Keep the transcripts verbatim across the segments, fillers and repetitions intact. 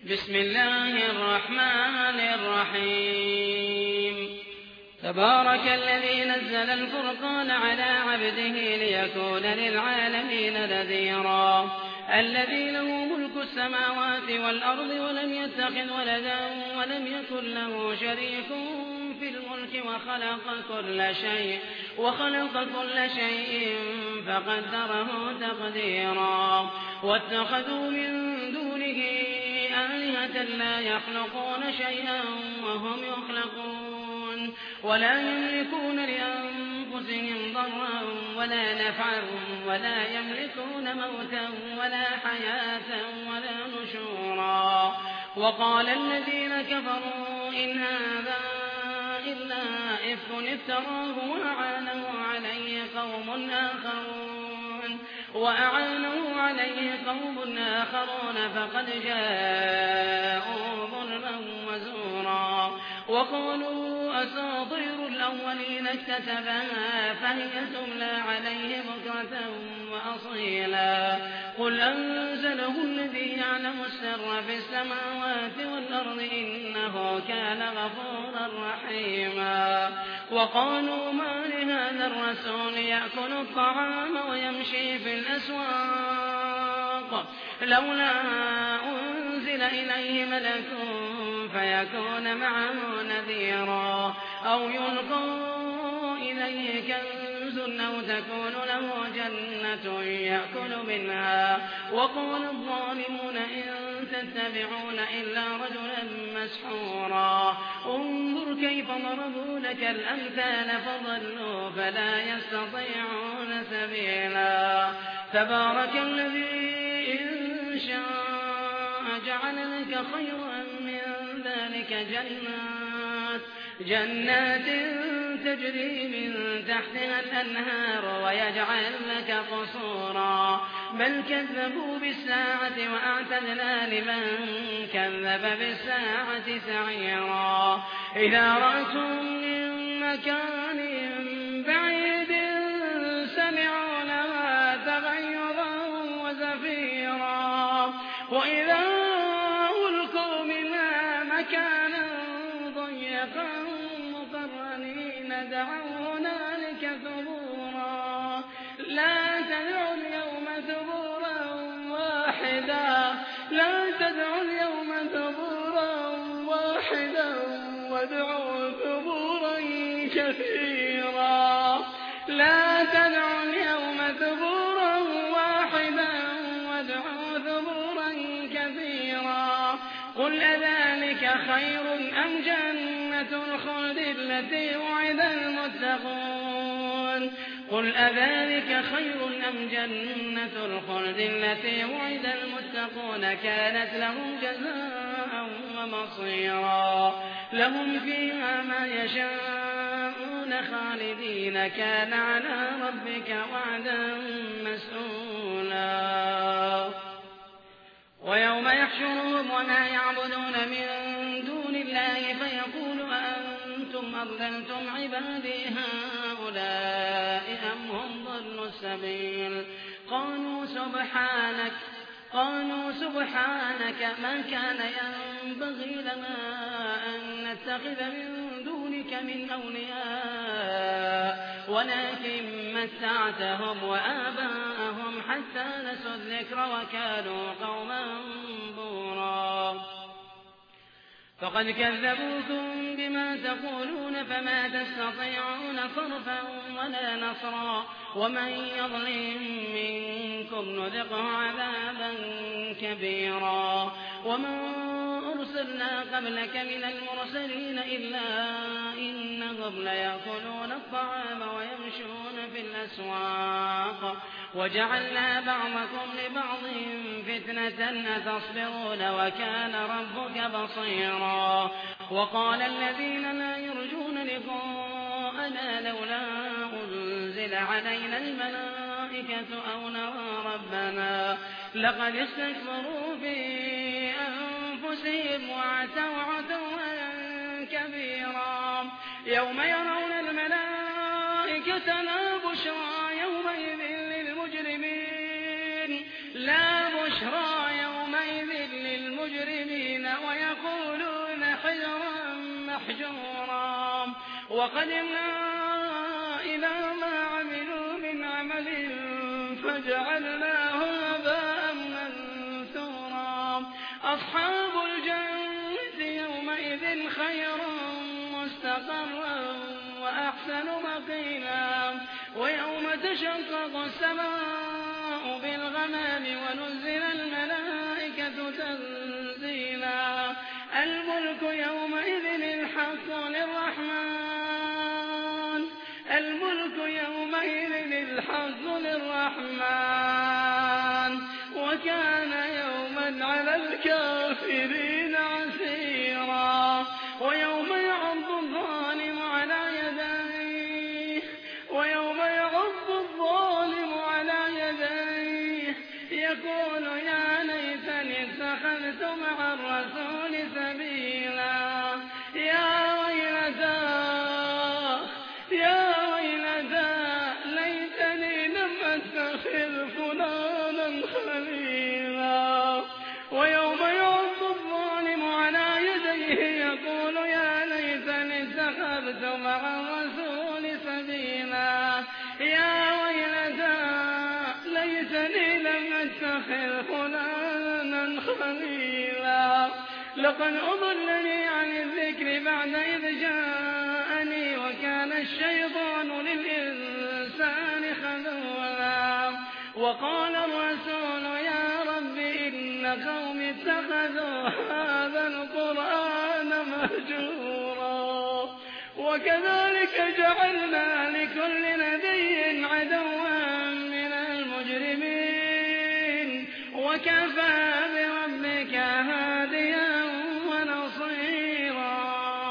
بسم الله الرحمن الرحيم تبارك الذي نزل الفرقان على عبده ليكون للعالمين نذيرا الذي له ملك السماوات والأرض ولم يتخذ ولدا ولم يكن له شريك في الملك وخلق كل شيء وخلق كل شيء فقدره تقديرا واتخذوا من دونه آلهة لا يخلقون شيئا وهم يخلقون ولا يملكون لأنفسهم ضرا ولا نفعا ولا يملكون موتا ولا حياة ولا نشورا وقال الذين كفروا إن هذا إلا إفك افتراه وأعانه عليه قوم آخرون وأعانه عليه قوم آخرون فقد جاءوا ظلما وزورا وقالوا أساطير الأولين اكتتبها فهي تملى عليه بكرة وأصيلا قل أنزله الذي يعلم السر في السماوات والأرض إنه كان غفورا رحيما وقالوا ما لهذا الرسول يأكل الطعام ويمشي في الأسواق لولا أنزل إليه ملك فيكون معه نذيرا أو يلقى إليه كنز أو تكون له جنة يأكل منها وقال الظالمون إن تتبعون إلا رجلا مسحورا انظر كيف ضربوا لك الأمثال فضلوا فلا يستطيعون سبيلا تبارك الذي إن شاء جعل لك خيرا من ذلك جنات جنات تجري من تحتها الأنهار ويجعل لك قصورا بل كذبوا بالساعة وأعتدنا لمن كذب بالساعة سعيرا إذا رأتهم من مكان بعيد سمعوا لها تغيظا وزفيرا وإذا ألقوا منها مكانا ضيقا مقرنين دعوا هنالك ثبورا لا تدعوا اليوم ثبورا واحدا لا تدعوا اليوم ثبورا واحدا وادعوا ثبورا كثيرا لا تدعوا اليوم ثبورا واحدا وادعوا ثبورا كثيرا قل أذلك خير أم جنة الخلد التي وعد المتقون قل أذلك خير أم جنة الخلد التي وعد المتقون كانت لهم جزاء ومصيرا لهم فيها ما يشاءون خالدين كان على ربك وعدا مسئولا ويوم يحشرهم وما يعبدون من دون الله فيقول أأنتم أضللتم عبادي هؤلاء أم هم ضلوا السبيل قالوا سبحانك قالوا سبحانك ما كان ينبغي لنا أن نتخذ من دونك من أولياء ولكن متعتهم وآباءهم حتى نسوا الذكر وكانوا قوما بورا فقد كذبوكم بما تقولون فما تستطيعون صرفا ولا نصرا ومن يظلم منكم نذقه عذابا كبيرا وما أرسلنا قبلك من المرسلين إلا إنهم ليأكلون الطعام ويمشون في الأسواق وجعلنا بعضكم لبعض فتنة أتصبرون وكان ربك بصيرا وقال الذين لا يرجون لقاءنا لولا أنزل علينا الملائكة أو نرى ربنا لقد استكبروا في أنفسهم وعتوا عتوا كبيرا يوم يرون الملائكة لا بشرى يومئذ للمجرمين لا بشرى يومئذ للمجرمين محجورا وقدمنا إلى ما عملوا من عمل فجعلناه هباء منثورا أصحاب الجنة يومئذ خير مستقرا وأحسن مقيلا ويوم تشقق السماء بالغمام ونزل الملائكة تنزيلا الملك يومئذ الحق للرحمن الملك يومئذ الحق للرحمن وكان يوما على الكافرين عسيرا ويوم يعض الظالم على يديه ويوم يعض الظالم على يديه يقول يا ليتني اتخذت مع الرسول سبيلا يا ويلتى يا ويلتى ليتني لم اتخذ فلانا خليلا ويوم يعض الظالم على يديه يقول يا ليتني اتخذت مع الرسول سبيلا يا ويلتى ليتني لم اتخذ فلانا خليلا لقد أضلني عن الذكر بعد إذ جاءني وكان الشيطان للإنسان خذولا وقال الرسول يا رب إن قوم اتخذوا هذا القرآن مهجورا وكذلك جعلنا لكل نبي عدوا من المجرمين وكفى بربك هاديا ونصيرا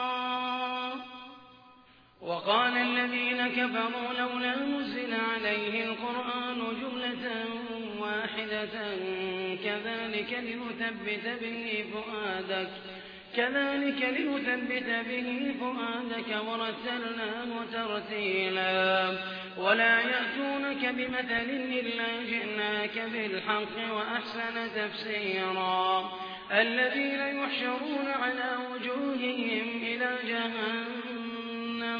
وقال الذين كفروا لولا نزل عليه القرآن جملة واحدة كذلك لنثبت به فؤادك كذلك لنثبت به فؤادك ورتلناه ترتيلا ولا يأتونك بمثل إلا جئناك بالحق وأحسن تفسيرا الذين يحشرون على وجوههم إلى جهنم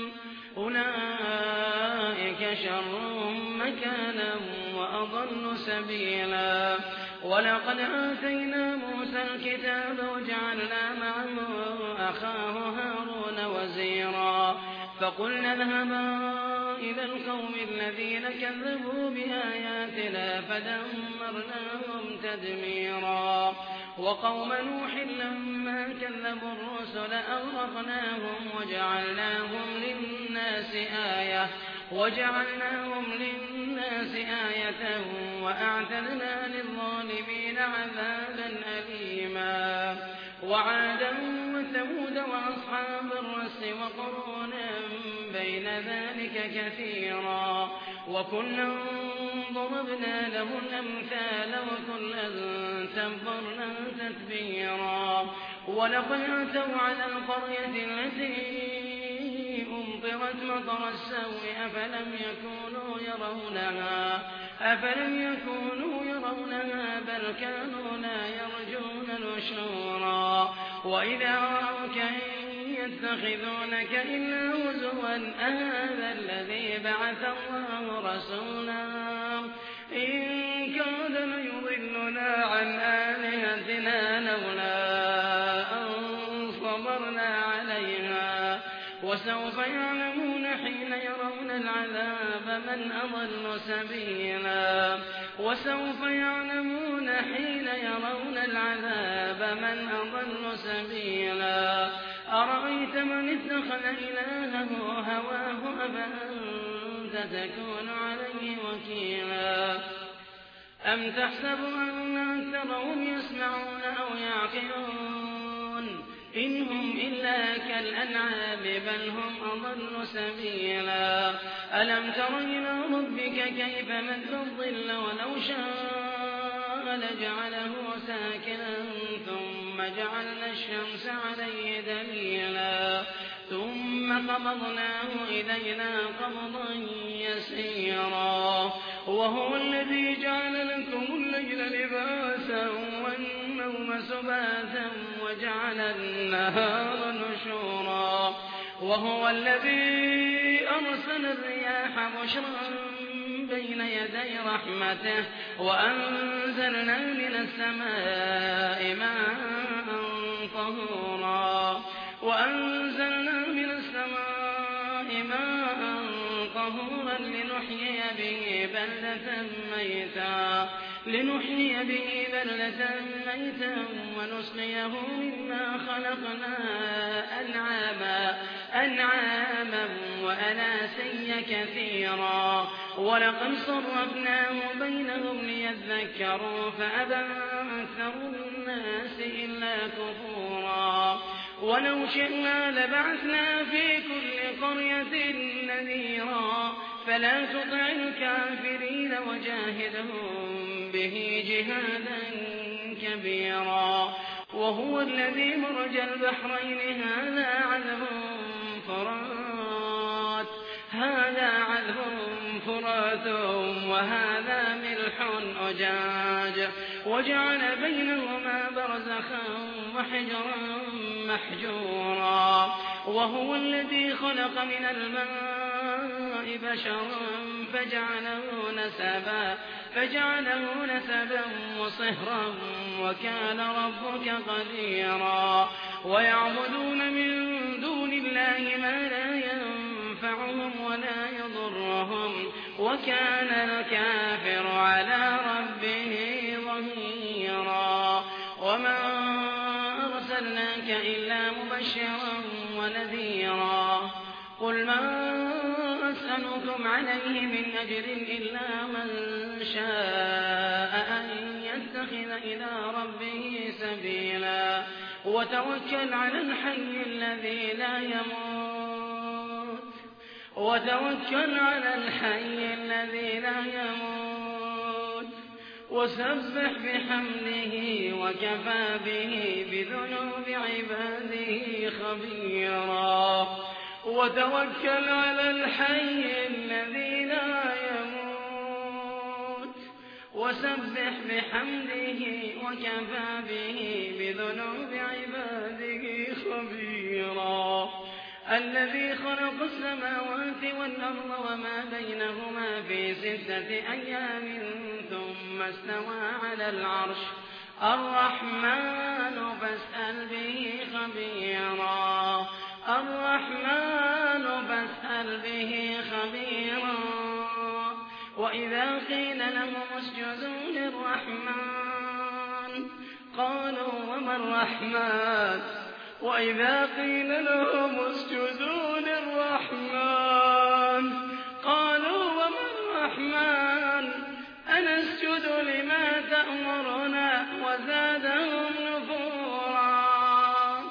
أولئك شر مكانا وأضل سبيلا ولقد آتينا موسى الكتاب وجعلنا معه أخاه هارون وزيرا فقلنا اذهبا إلى القوم الذين كذبوا بآياتنا فدمرناهم تدميرا وقوم نوح لما كذبوا الرسل أغرقناهم وجعلناهم للناس آية وجعلناهم للناس آية وأعتدنا للظالمين عذابا أليما وعادا وثمود وأصحاب الرس وقرونا بين ذلك كثيرا وكلا ضربنا له الأمثال وكلا تبرنا تتبيرا ولقد أتوا على القرية التي أمطرت مطر السوء أفلم يكونوا يرونها أفلم يكونوا يرونها بل كانوا لا يرجون نشورا وإذا رأوك إن يتخذونك إلا هزوا أهذا الذي بعث الله رسولا إن كاد ليضلنا عن آلهتنا لولا أن صبرنا عليها وسوف يعلمون حين يرون العذاب من أضل سبيلا وسوف يعلمون حين يرون العذاب من أضل سبيلا أرأيت من اتخذ إلهه هواه أفأنت تكون عليه وكيلا أم تحسب أن أكثرهم يسمعون أو يعقلون إن هم إلا كالأنعام بل هم أضل سبيلا ألم تر إلى ربك كيف مد الظل ولو شاء لجعله ساكنا ثم جعلنا الشمس عليه دليلا ثم قبضناه إلينا قبضا يسيرا وهو الذي جعل لكم الليل لباسا والنهار النوم سباتا وجعل النهار نشورا وهو الذي أرسل الرياح بشرا بين يدي رحمته وأنزلنا من السماء ماء طهورا وأنزلنا من السماء ماء طهورا لنحيي به بلدة ميتا لنحيي به بلدة ميتا ونسقيه مما خلقنا أنعاما أنعاما وأناسيا كثيرا ولقد صرفناه بينهم ليذكروا فأبى أكثر الناس إلا كفورا ولو شئنا لبعثنا في كل قرية نذيرا فلا تطع الكافرين وجاهدهم به جهادا كبيرا وهو الذي مرج البحرين هذا عذب فرات هذا عذب فرات وهذا ملح أجاج وجعل بينهما برزخا وحجرا محجورا وهو الذي خلق من الماء بشرا فجعله نسبا فجعله نسبا وصهرا وكان ربك قديرا ويعبدون من دون الله ما لا ينفعهم ولا يضرهم وكان الكافر على ربه ظهيرا وما أرسلناك إلا مبشرا ونذيرا قل ما أسألكم عليه من أجر إلا من شاء أن يتخذ إلى ربه سبيلا وتوكل على الحي الذي لا يموت وتوكل على الحي الذي لا يموت وسبح بحمده وكفى به بذنوب عباده خبيرا وتوكل على الحي الذي لا يموت وسبح بحمده وكفى به بذنوب عباده خبيرا الذي خلق السماوات والأرض وما بينهما في ستة أيام ثم استوى على العرش الرحمن فاسأل به خبيرا الرحمن فاسأل به خبيرا وإذا قيل لهم اسجدوا للرحمن قالوا وما الرحمن وإذا قيل لهم اسجدوا للرحمن قالوا وما الرحمن أنسجد لما تأمرنا وزادهم نفورا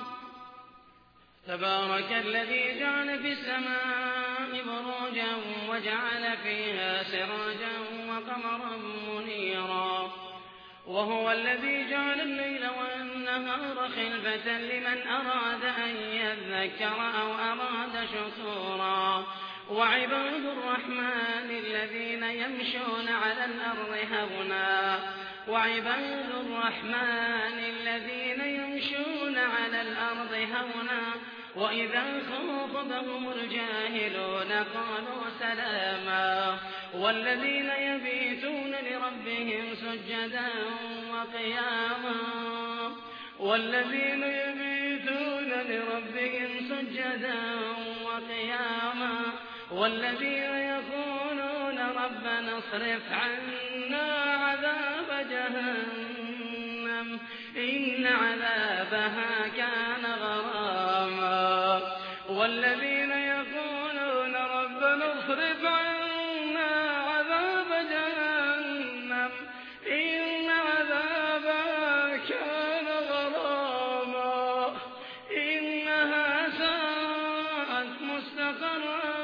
تبارك الذي جعل في السماء بروجا وجعل فيها سراجا وقمرا منيرا وهو الذي جعل الليل والنهار خلفة لمن أراد أن يذكر أو أراد شكورا وعباد الرحمن الذين يمشون على الأرض هونا وعباد الرحمن الذين يمشون على الأرض هونا وإذا خاطبهم الجاهلون قالوا سلاما والذين يبيتون لربهم سجدا وقياما والذين يبيتون لربهم سجدا وقياما والذين يقولون ربنا اصرف عنا عذاب جهنم إن عذابها كان غراما والذين يقولون ربنا اصرف عنا عذاب جهنم إن عذابها كان غراما إنها ساءت مستقرا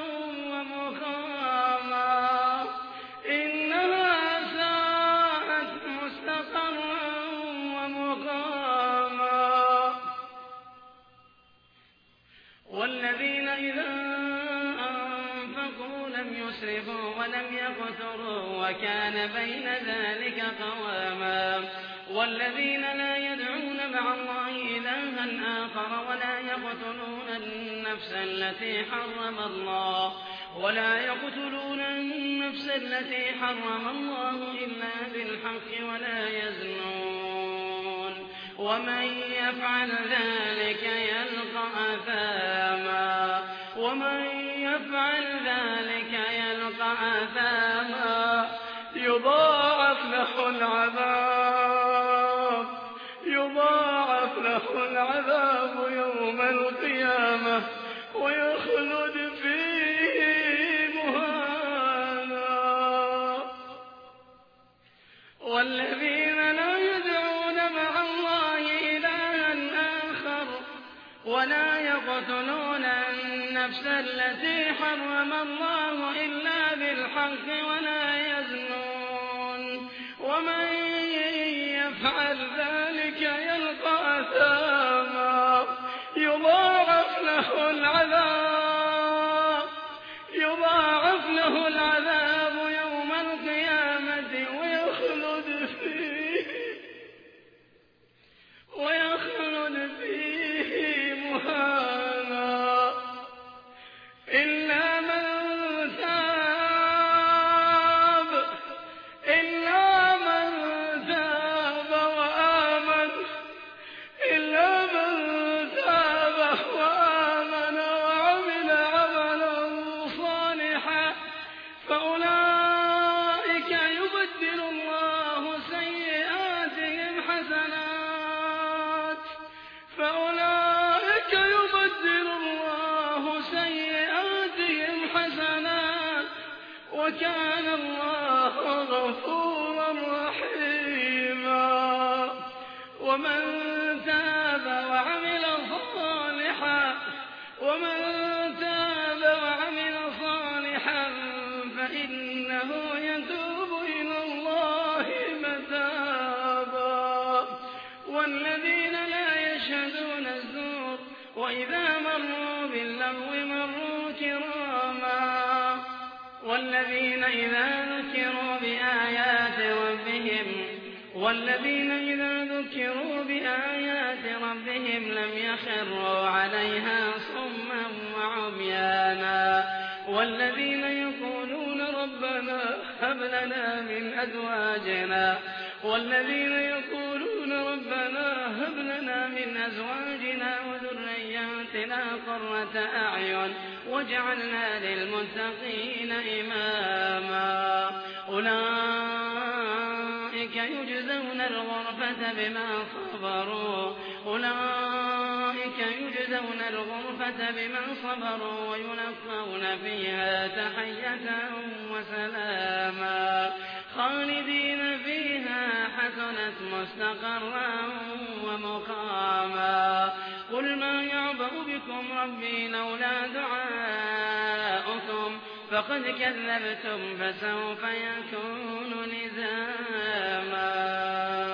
ومقاما إنها ساءت مستقرا ومقاما والذين إذا أنفقوا لم يسرفوا ولم يقتروا وكان بين ذلك قواما والذين لا يدعون مع الله إلها آخر ولا يقتلون النفس التي حرم الله ولا يقتلون النفس التي حرم الله إلا بالحق ولا يزنون ومن يفعل ذلك يلقى أثاما ومن يفعل ذلك يلقى أثاما يضاعف له العذاب يضاعف له العذاب يوم القيامة ويخلد فيه مهانا والذين لا يدعون مع الله إلها آخر ولا يقتلون النفس التي حرم الله إلا بالحق ولا يزنون ومن يفعل ذلك يلقى أثاما يضاعف له العذاب يضاعف له العذاب يوم القيامة ويخلد فيه ويخلد فيه مهانا إلا من تاب إلا من تاب وآمن إلا من تاب وآمن وعمل عملا صالحا فأولئك يبدل الله سيئاتهم حسنات فأولئك يبدل الله سيئاتهم حسنات وكان الله غفورا رحيما ومن تاب وعمل صالحا ومن تاب وعمل صالحا فإنه يتوب إلى الله متابا والذين لا يشهدون الزور وإذا مروا باللغو مروا كراما والذين إذا ذكروا بآيات ربهم والذين إذا ذكروا بآيات ربهم لم يخروا عليها صما وعميانا والذين يقولون ربنا هب لنا من أزواجنا والذين يقولون ربنا هب لنا من أزواجنا وذرياتنا قرة أعين واجعلنا للمتقين إماما أولئك يجزون الغرفة بما صبروا أولئك يجزون الغرفة بما صبروا ويلقون فيها تحية وسلاما خالدين فيها حسنت مستقرا ومقاما قل ما يعبأ بكم ربي لولا دعاؤكم فقد كذبتم فسوف يكون لزاما